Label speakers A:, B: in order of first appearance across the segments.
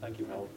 A: Thank you, Mel.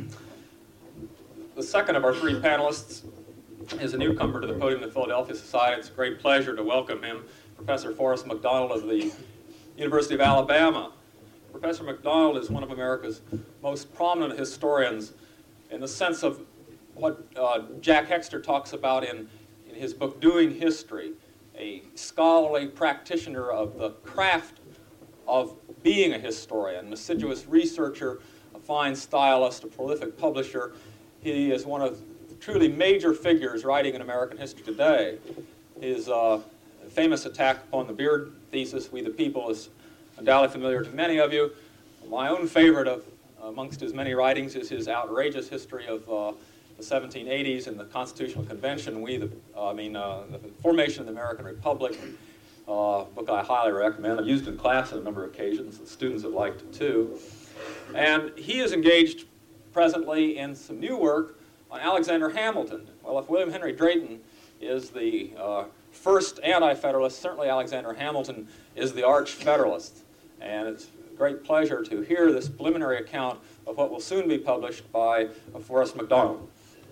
A: The second of our three panelists is a newcomer to the podium of the Philadelphia Society. It's a great pleasure to welcome him, Professor Forrest McDonald of the University of Alabama. Professor McDonald is one of America's most prominent historians in the sense of what Jack Hexter talks about in his book, Doing History, a scholarly practitioner of the craft of being a historian, an assiduous researcher, a fine stylist, a prolific publisher. He is one of the truly major figures writing in American history today. His famous attack upon the Beard thesis, We the People, is undoubtedly familiar to many of you. My own favorite amongst his many writings is his outrageous history of the 1780s and the Constitutional Convention, the formation of the American Republic, book I highly recommend. I've used it in class on a number of occasions. The students have liked it too. And he is engaged presently in some new work on Alexander Hamilton. Well, if William Henry Drayton is the first anti-federalist, certainly Alexander Hamilton is the arch-federalist. And it's a great pleasure to hear this preliminary account of what will soon be published by Forrest McDonald.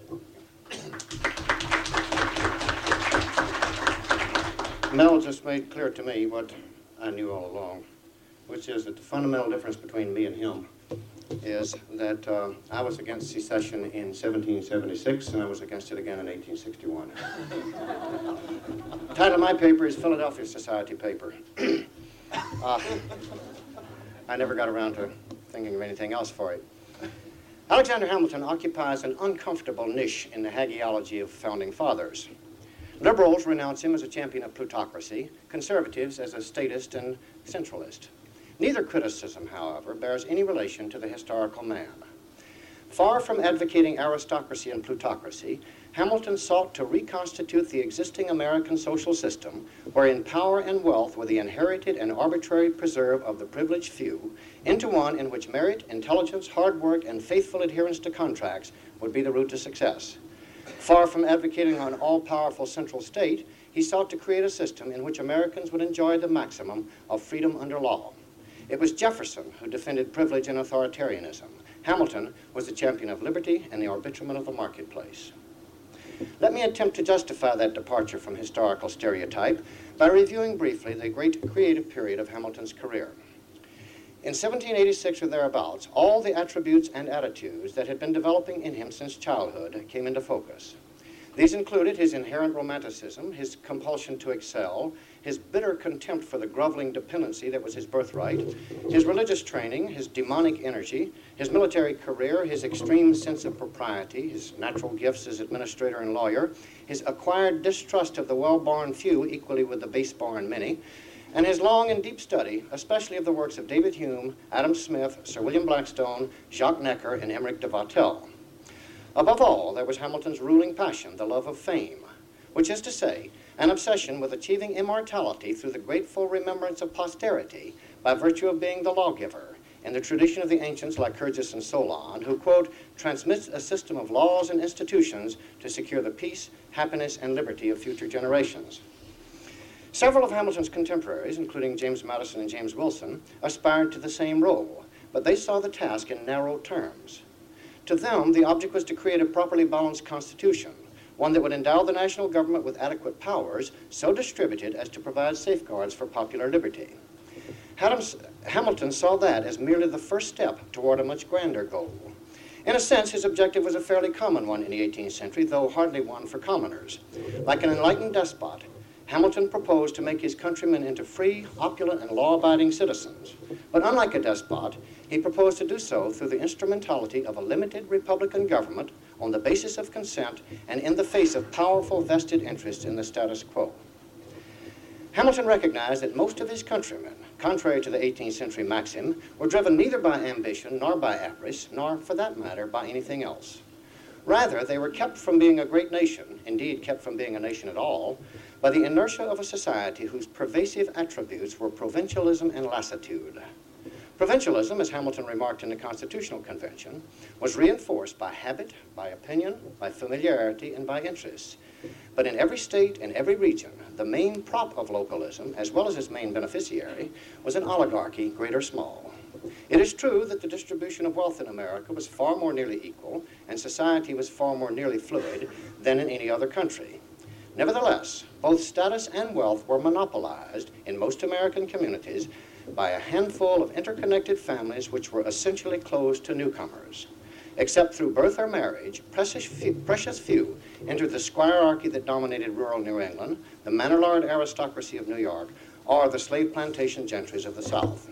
B: Mel just made clear to me what I knew all along, which is that the fundamental difference between me and him is that I was against secession in 1776 and I was against it again in 1861. The title of my paper is Philadelphia Society paper. I never got around to thinking of anything else for it. Alexander Hamilton occupies an uncomfortable niche in the hagiology of founding fathers. Liberals renounce him as a champion of plutocracy, conservatives as a statist and centralist. Neither criticism, however, bears any relation to the historical man. Far from advocating aristocracy and plutocracy, Hamilton sought to reconstitute the existing American social system wherein power and wealth were the inherited and arbitrary preserve of the privileged few into one in which merit, intelligence, hard work, and faithful adherence to contracts would be the route to success. Far from advocating an all-powerful central state, he sought to create a system in which Americans would enjoy the maximum of freedom under law. It was Jefferson who defended privilege and authoritarianism. Hamilton was the champion of liberty and the arbitrament of the marketplace. Let me attempt to justify that departure from historical stereotype by reviewing briefly the great creative period of Hamilton's career. In 1786 or thereabouts, all the attributes and attitudes that had been developing in him since childhood came into focus. These included his inherent romanticism, his compulsion to excel, his bitter contempt for the groveling dependency that was his birthright, his religious training, his demonic energy, his military career, his extreme sense of propriety, his natural gifts as administrator and lawyer, his acquired distrust of the well-born few equally with the base-born many, and his long and deep study, especially of the works of David Hume, Adam Smith, Sir William Blackstone, Jacques Necker, and Emmerich de Wattel. Above all, there was Hamilton's ruling passion, the love of fame, which is to say, an obsession with achieving immortality through the grateful remembrance of posterity by virtue of being the lawgiver, in the tradition of the ancients Lycurgus and Solon, who, quote, transmits a system of laws and institutions to secure the peace, happiness, and liberty of future generations. Several of Hamilton's contemporaries, including James Madison and James Wilson, aspired to the same role, but they saw the task in narrow terms. To them, the object was to create a properly balanced constitution, one that would endow the national government with adequate powers, so distributed as to provide safeguards for popular liberty. Hamilton saw that as merely the first step toward a much grander goal. In a sense, his objective was a fairly common one in the 18th century, though hardly one for commoners. Like an enlightened despot, Hamilton proposed to make his countrymen into free, opulent, and law-abiding citizens. But unlike a despot, he proposed to do so through the instrumentality of a limited republican government on the basis of consent and in the face of powerful vested interests in the status quo. Hamilton recognized that most of his countrymen, contrary to the 18th century maxim, were driven neither by ambition nor by avarice, nor, for that matter, by anything else. Rather, they were kept from being a great nation, indeed kept from being a nation at all, by the inertia of a society whose pervasive attributes were provincialism and lassitude. Provincialism, as Hamilton remarked in the Constitutional Convention, was reinforced by habit, by opinion, by familiarity, and by interest. But in every state and every region, the main prop of localism, as well as its main beneficiary, was an oligarchy, great or small. It is true that the distribution of wealth in America was far more nearly equal, and society was far more nearly fluid than in any other country. Nevertheless, both status and wealth were monopolized in most American communities by a handful of interconnected families which were essentially closed to newcomers. Except through birth or marriage, precious few entered the squirearchy that dominated rural New England, the manor lord aristocracy of New York, or the slave plantation gentries of the South.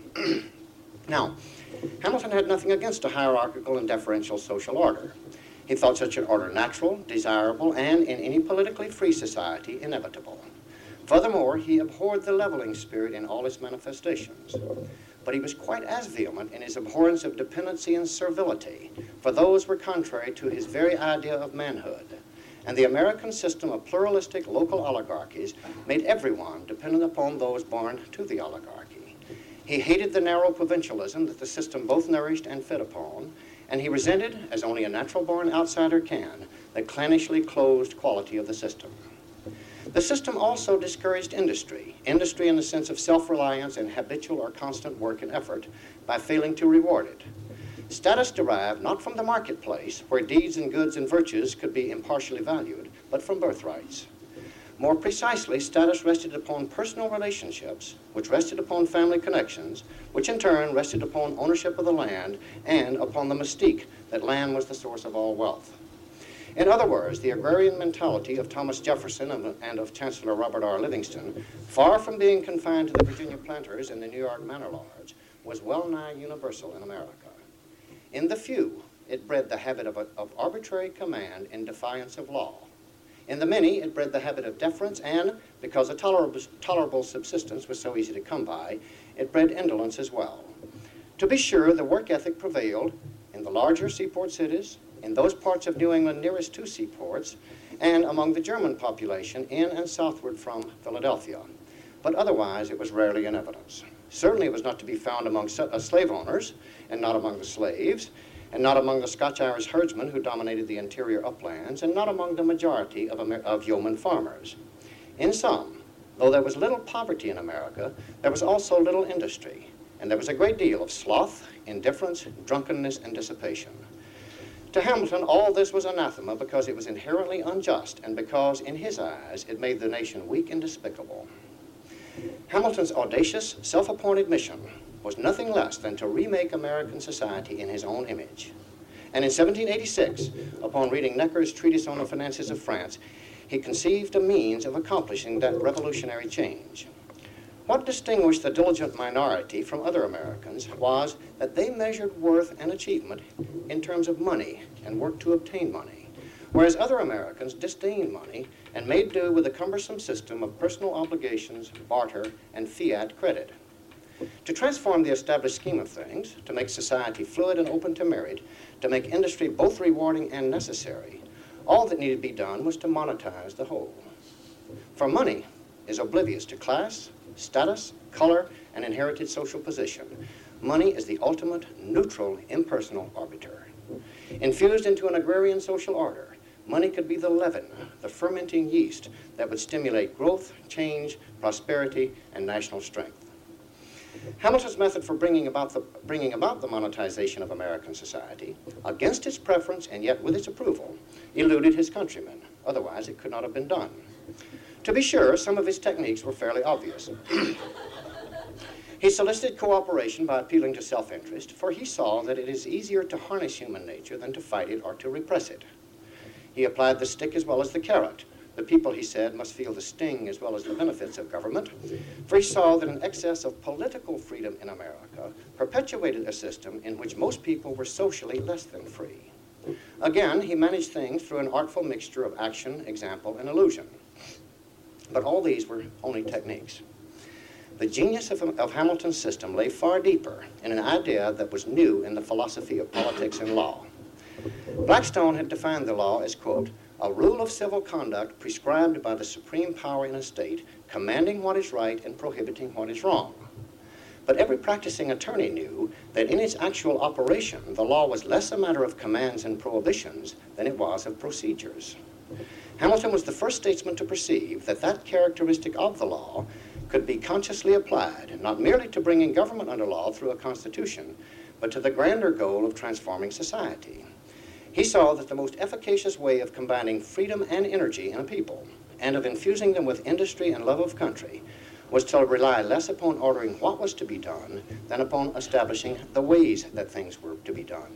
B: Now, Hamilton had nothing against a hierarchical and deferential social order. He thought such an order natural, desirable, and in any politically free society, inevitable. Furthermore, he abhorred the leveling spirit in all its manifestations. But he was quite as vehement in his abhorrence of dependency and servility, for those were contrary to his very idea of manhood. And the American system of pluralistic local oligarchies made everyone dependent upon those born to the oligarchy. He hated the narrow provincialism that the system both nourished and fed upon, and he resented, as only a natural-born outsider can, the clanishly closed quality of the system. The system also discouraged industry in the sense of self-reliance and habitual or constant work and effort, by failing to reward it. Status derived not from the marketplace, where deeds and goods and virtues could be impartially valued, but from birthrights. More precisely, status rested upon personal relationships, which rested upon family connections, which in turn rested upon ownership of the land and upon the mystique that land was the source of all wealth. In other words, the agrarian mentality of Thomas Jefferson and of Chancellor Robert R. Livingston, far from being confined to the Virginia planters and the New York manor lords, was well nigh universal in America. In the few, it bred the habit of arbitrary command in defiance of law. In the many, it bred the habit of deference, and, because a tolerable subsistence was so easy to come by, it bred indolence as well. To be sure, the work ethic prevailed in the larger seaport cities, in those parts of New England nearest to seaports, and among the German population in and southward from Philadelphia. But otherwise, it was rarely in evidence. Certainly it was not to be found among slave owners, and not among the slaves, and not among the Scotch-Irish herdsmen who dominated the interior uplands, and not among the majority of yeoman farmers. In sum, though there was little poverty in America, there was also little industry, and there was a great deal of sloth, indifference, drunkenness, and dissipation. To Hamilton, all this was anathema because it was inherently unjust, and because, in his eyes, it made the nation weak and despicable. Hamilton's audacious, self-appointed mission was nothing less than to remake American society in his own image. And in 1786, upon reading Necker's Treatise on the Finances of France, he conceived a means of accomplishing that revolutionary change. What distinguished the diligent minority from other Americans was that they measured worth and achievement in terms of money and worked to obtain money, whereas other Americans disdained money and made do with a cumbersome system of personal obligations, barter, and fiat credit. To transform the established scheme of things, to make society fluid and open to merit, to make industry both rewarding and necessary, all that needed to be done was to monetize the whole. For money is oblivious to class, status, color, and inherited social position. Money is the ultimate, neutral, impersonal arbiter. Infused into an agrarian social order, money could be the leaven, the fermenting yeast that would stimulate growth, change, prosperity, and national strength. Hamilton's method for bringing about the monetization of American society, against its preference and yet with its approval, eluded his countrymen. Otherwise, it could not have been done. To be sure, some of his techniques were fairly obvious. He solicited cooperation by appealing to self-interest, for he saw that it is easier to harness human nature than to fight it or to repress it. He applied the stick as well as the carrot. The people, he said, must feel the sting as well as the benefits of government, for he saw that an excess of political freedom in America perpetuated a system in which most people were socially less than free. Again, he managed things through an artful mixture of action, example, and illusion. But all these were only techniques. The genius of Hamilton's system lay far deeper in an idea that was new in the philosophy of politics and law. Blackstone had defined the law as, quote, a rule of civil conduct prescribed by the supreme power in a state, commanding what is right and prohibiting what is wrong. But every practicing attorney knew that in its actual operation, the law was less a matter of commands and prohibitions than it was of procedures. Hamilton was the first statesman to perceive that that characteristic of the law could be consciously applied, not merely to bringing government under law through a constitution, but to the grander goal of transforming society. He saw that the most efficacious way of combining freedom and energy in a people, and of infusing them with industry and love of country, was to rely less upon ordering what was to be done than upon establishing the ways that things were to be done.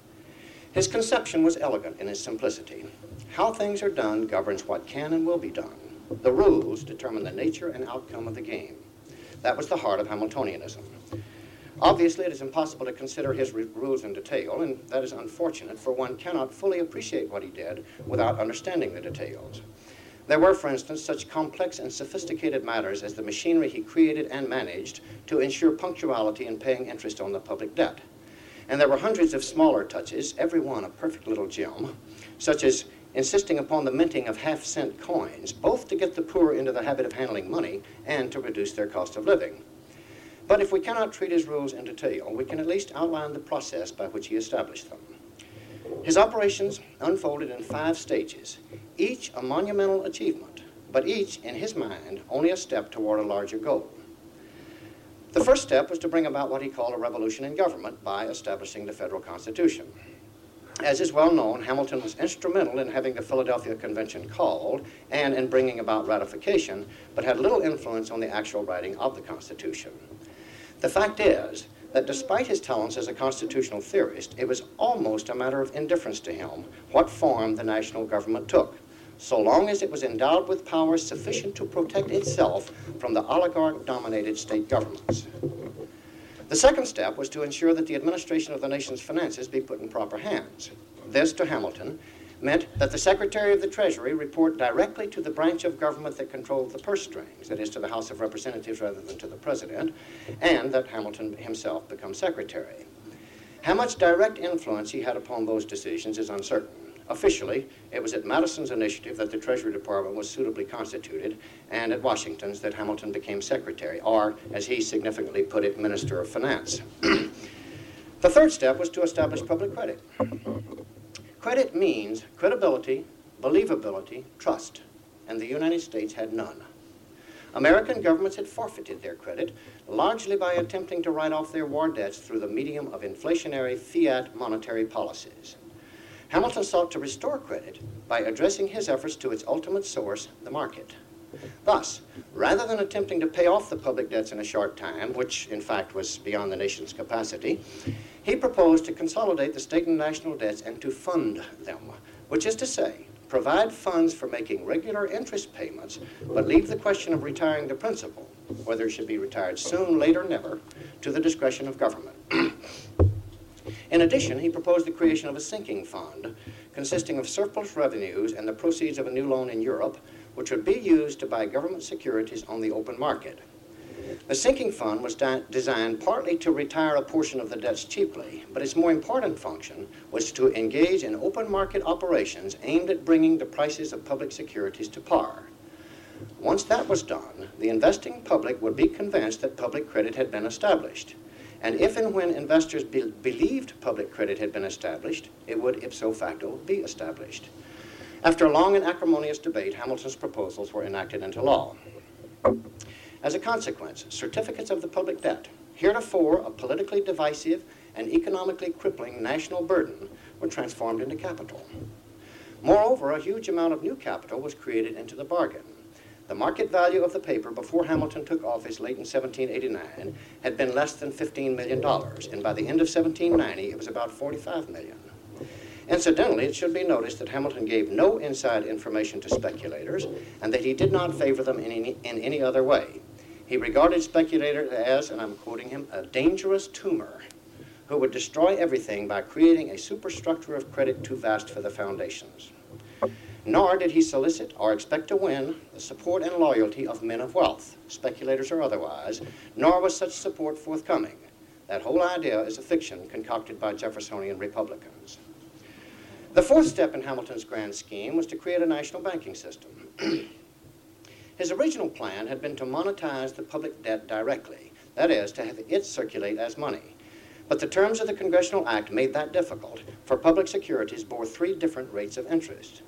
B: His conception was elegant in its simplicity. How things are done governs what can and will be done. The rules determine the nature and outcome of the game. That was the heart of Hamiltonianism. Obviously, it is impossible to consider his rules in detail, and that is unfortunate, for one cannot fully appreciate what he did without understanding the details. There were, for instance, such complex and sophisticated matters as the machinery he created and managed to ensure punctuality in paying interest on the public debt. And there were hundreds of smaller touches, every one a perfect little gem, such as insisting upon the minting of half-cent coins, both to get the poor into the habit of handling money and to reduce their cost of living. But if we cannot treat his rules in detail, we can at least outline the process by which he established them. His operations unfolded in 5 stages, each a monumental achievement, but each, in his mind, only a step toward a larger goal. The first step was to bring about what he called a revolution in government by establishing the federal Constitution. As is well known, Hamilton was instrumental in having the Philadelphia Convention called and in bringing about ratification, but had little influence on the actual writing of the Constitution. The fact is that despite his talents as a constitutional theorist, it was almost a matter of indifference to him what form the national government took, so long as it was endowed with powers sufficient to protect itself from the oligarch-dominated state governments. The second step was to ensure that the administration of the nation's finances be put in proper hands. This, to Hamilton, meant that the Secretary of the Treasury report directly to the branch of government that controlled the purse strings, that is, to the House of Representatives rather than to the President, and that Hamilton himself become Secretary. How much direct influence he had upon those decisions is uncertain. Officially, it was at Madison's initiative that the Treasury Department was suitably constituted, and at Washington's that Hamilton became Secretary, or, as he significantly put it, Minister of Finance. The third step was to establish public credit. Credit means credibility, believability, trust, and the United States had none. American governments had forfeited their credit, largely by attempting to write off their war debts through the medium of inflationary fiat monetary policies. Hamilton sought to restore credit by addressing his efforts to its ultimate source, the market. Thus, rather than attempting to pay off the public debts in a short time, which in fact was beyond the nation's capacity, he proposed to consolidate the state and national debts and to fund them, which is to say, provide funds for making regular interest payments, but leave the question of retiring the principal, whether it should be retired soon, late, or never, to the discretion of government. In addition, he proposed the creation of a sinking fund consisting of surplus revenues and the proceeds of a new loan in Europe, which would be used to buy government securities on the open market. The sinking fund was designed partly to retire a portion of the debts cheaply, but its more important function was to engage in open market operations aimed at bringing the prices of public securities to par. Once that was done, the investing public would be convinced that public credit had been established. And if and when investors believed public credit had been established, it would ipso facto be established. After a long and acrimonious debate, Hamilton's proposals were enacted into law. As a consequence, certificates of the public debt, heretofore a politically divisive and economically crippling national burden, were transformed into capital. Moreover, a huge amount of new capital was created into the bargain. The market value of the paper before Hamilton took office late in 1789 had been less than $15 million, and by the end of 1790 it was about $45 million. Incidentally, it should be noticed that Hamilton gave no inside information to speculators and that he did not favor them in any other way. He regarded speculators as, and I'm quoting him, a dangerous tumor who would destroy everything by creating a superstructure of credit too vast for the foundations. Nor did he solicit or expect to win the support and loyalty of men of wealth, speculators or otherwise, nor was such support forthcoming. That whole idea is a fiction concocted by Jeffersonian Republicans. The fourth step in Hamilton's grand scheme was to create a national banking system. His original plan had been to monetize the public debt directly, that is, to have it circulate as money. But the terms of the Congressional Act made that difficult, for public securities bore 3 different rates of interest.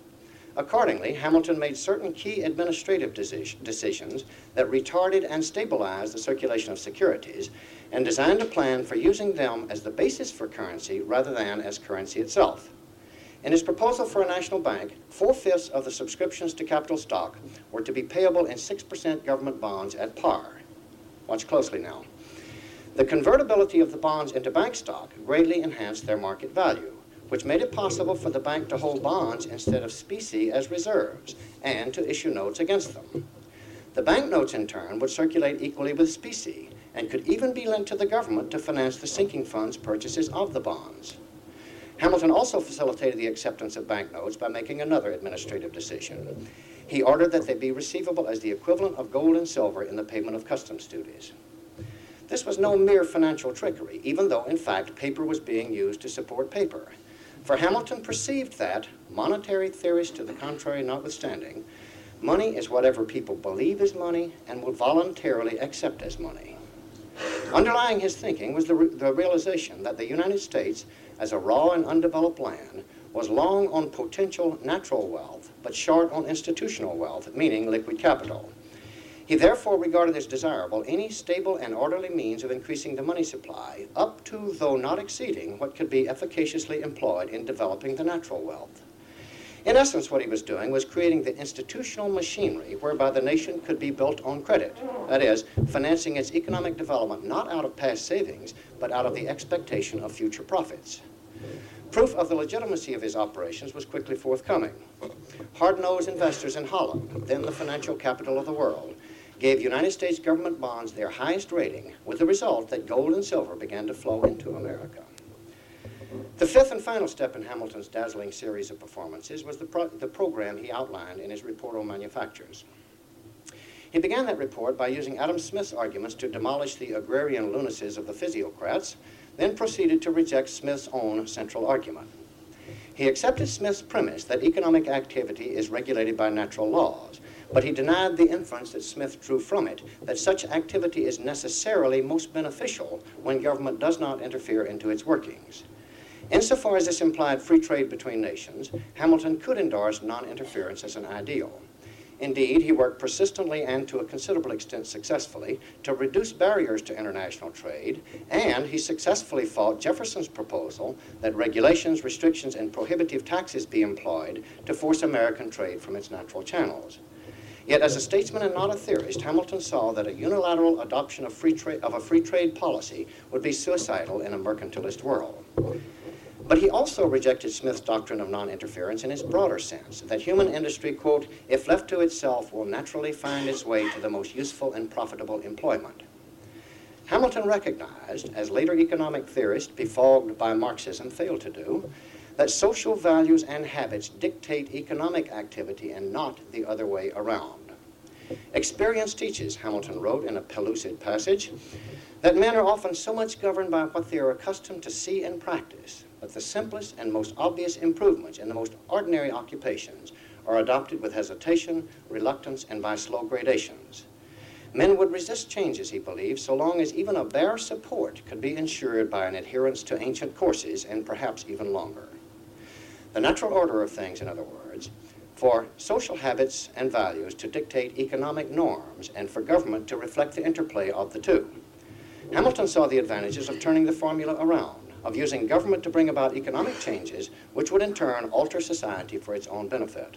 B: Accordingly, Hamilton made certain key administrative decisions that retarded and stabilized the circulation of securities and designed a plan for using them as the basis for currency rather than as currency itself. In his proposal for a national bank, 4/5 of the subscriptions to capital stock were to be payable in 6% government bonds at par. Watch closely now. The convertibility of the bonds into bank stock greatly enhanced their market value, which made it possible for the bank to hold bonds instead of specie as reserves and to issue notes against them. The banknotes, in turn, would circulate equally with specie and could even be lent to the government to finance the sinking fund's purchases of the bonds. Hamilton also facilitated the acceptance of banknotes by making another administrative decision. He ordered that they be receivable as the equivalent of gold and silver in the payment of customs duties. This was no mere financial trickery, even though, in fact, paper was being used to support paper. For Hamilton perceived that, monetary theories to the contrary notwithstanding, money is whatever people believe is money and will voluntarily accept as money. Underlying his thinking was the realization that the United States, as a raw and undeveloped land, was long on potential natural wealth, but short on institutional wealth, meaning liquid capital. He therefore regarded as desirable any stable and orderly means of increasing the money supply, up to, though not exceeding, what could be efficaciously employed in developing the natural wealth. In essence, what he was doing was creating the institutional machinery whereby the nation could be built on credit, that is, financing its economic development not out of past savings, but out of the expectation of future profits. Proof of the legitimacy of his operations was quickly forthcoming. Hard-nosed investors in Holland, then the financial capital of the world, gave United States government bonds their highest rating, with the result that gold and silver began to flow into America. The fifth and final step in Hamilton's dazzling series of performances was the program he outlined in his report on manufactures. He began that report by using Adam Smith's arguments to demolish the agrarian lunacies of the physiocrats, then proceeded to reject Smith's own central argument. He accepted Smith's premise that economic activity is regulated by natural laws, but he denied the inference that Smith drew from it, that such activity is necessarily most beneficial when government does not interfere into its workings. Insofar as this implied free trade between nations, Hamilton could endorse non-interference as an ideal. Indeed, he worked persistently and to a considerable extent successfully to reduce barriers to international trade, and he successfully fought Jefferson's proposal that regulations, restrictions, and prohibitive taxes be employed to force American trade from its natural channels. Yet, as a statesman and not a theorist, Hamilton saw that a unilateral adoption of a free trade policy would be suicidal in a mercantilist world. But he also rejected Smith's doctrine of non-interference in its broader sense, that human industry, quote, if left to itself, will naturally find its way to the most useful and profitable employment. Hamilton recognized, as later economic theorists befogged by Marxism failed to do, that social values and habits dictate economic activity and not the other way around. Experience teaches, Hamilton wrote in a pellucid passage, that men are often so much governed by what they are accustomed to see and practice, but the simplest and most obvious improvements in the most ordinary occupations are adopted with hesitation, reluctance, and by slow gradations. Men would resist changes, he believed, so long as even a bare support could be ensured by an adherence to ancient courses, and perhaps even longer. The natural order of things, in other words, for social habits and values to dictate economic norms and for government to reflect the interplay of the two. Hamilton saw the advantages of turning the formula around, of using government to bring about economic changes which would in turn alter society for its own benefit.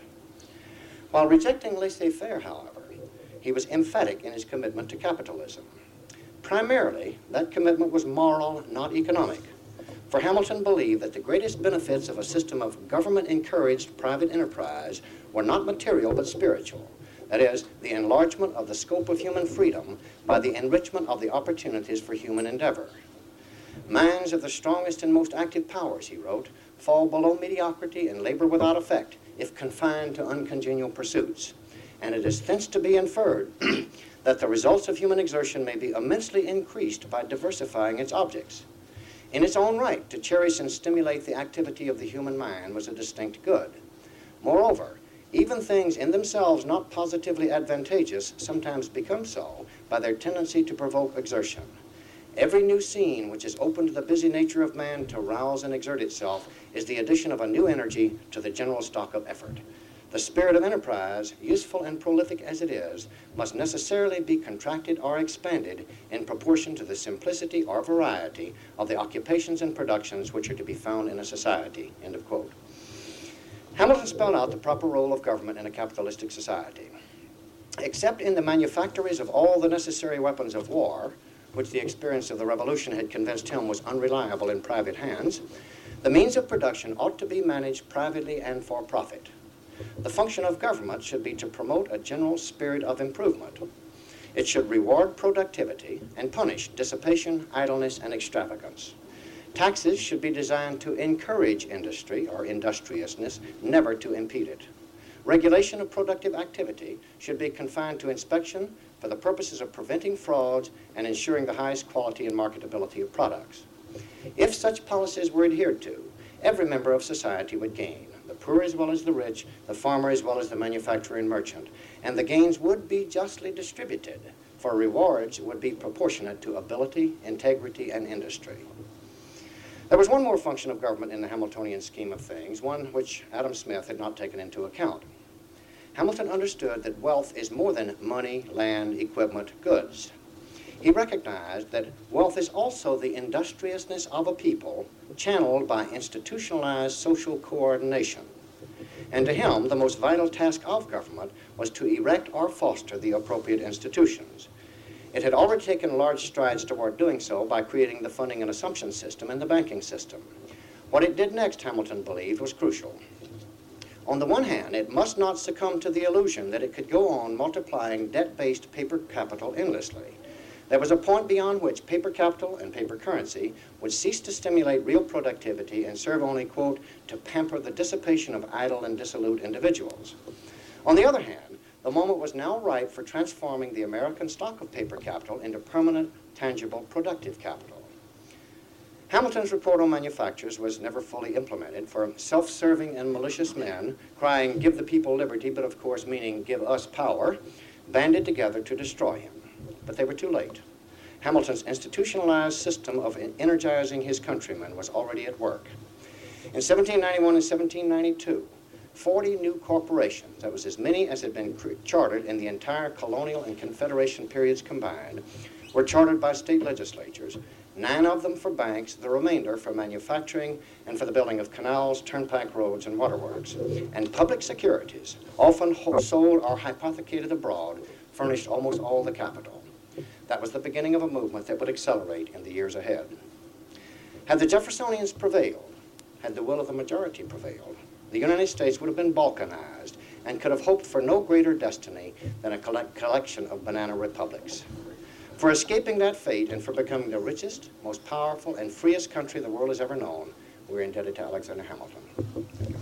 B: While rejecting laissez-faire, however, he was emphatic in his commitment to capitalism. Primarily, that commitment was moral, not economic. For Hamilton believed that the greatest benefits of a system of government-encouraged private enterprise were not material but spiritual. That is, the enlargement of the scope of human freedom by the enrichment of the opportunities for human endeavor. Minds of the strongest and most active powers, he wrote, fall below mediocrity and labor without effect if confined to uncongenial pursuits. And it is thence to be inferred that the results of human exertion may be immensely increased by diversifying its objects. In its own right, to cherish and stimulate the activity of the human mind was a distinct good. Moreover, even things in themselves not positively advantageous sometimes become so by their tendency to provoke exertion. Every new scene which is open to the busy nature of man to rouse and exert itself is the addition of a new energy to the general stock of effort. The spirit of enterprise, useful and prolific as it is, must necessarily be contracted or expanded in proportion to the simplicity or variety of the occupations and productions which are to be found in a society." End of quote. Hamilton spelled out the proper role of government in a capitalistic society. Except in the manufactories of all the necessary weapons of war, which the experience of the Revolution had convinced him was unreliable in private hands, the means of production ought to be managed privately and for profit. The function of government should be to promote a general spirit of improvement. It should reward productivity and punish dissipation, idleness, and extravagance. Taxes should be designed to encourage industry or industriousness, never to impede it. Regulation of productive activity should be confined to inspection for the purposes of preventing frauds and ensuring the highest quality and marketability of products. If such policies were adhered to, every member of society would gain, the poor as well as the rich, the farmer as well as the manufacturer and merchant, and the gains would be justly distributed, for rewards would be proportionate to ability, integrity, and industry. There was one more function of government in the Hamiltonian scheme of things, one which Adam Smith had not taken into account. Hamilton understood that wealth is more than money, land, equipment, goods. He recognized that wealth is also the industriousness of a people channeled by institutionalized social coordination. And to him, the most vital task of government was to erect or foster the appropriate institutions. It had already taken large strides toward doing so by creating the funding and assumption system and the banking system. What it did next, Hamilton believed, was crucial. On the one hand, it must not succumb to the illusion that it could go on multiplying debt-based paper capital endlessly. There was a point beyond which paper capital and paper currency would cease to stimulate real productivity and serve only, quote, to pamper the dissipation of idle and dissolute individuals. On the other hand, the moment was now ripe for transforming the American stock of paper capital into permanent, tangible, productive capital. Hamilton's report on manufactures was never fully implemented, for self-serving and malicious men, crying, "Give the people liberty," but of course meaning "give us power," banded together to destroy him. But they were too late. Hamilton's institutionalized system of energizing his countrymen was already at work. In 1791 and 1792, 40 new corporations, that was as many as had been chartered in the entire colonial and Confederation periods combined, were chartered by state legislatures, 9 of them for banks, the remainder for manufacturing and for the building of canals, turnpike roads, and waterworks. And public securities, often sold or hypothecated abroad, furnished almost all the capital. That was the beginning of a movement that would accelerate in the years ahead. Had the Jeffersonians prevailed, had the will of the majority prevailed, the United States would have been balkanized and could have hoped for no greater destiny than a collection of banana republics. For escaping that fate and for becoming the richest, most powerful, and freest country the world has ever known, we're indebted to Alexander Hamilton.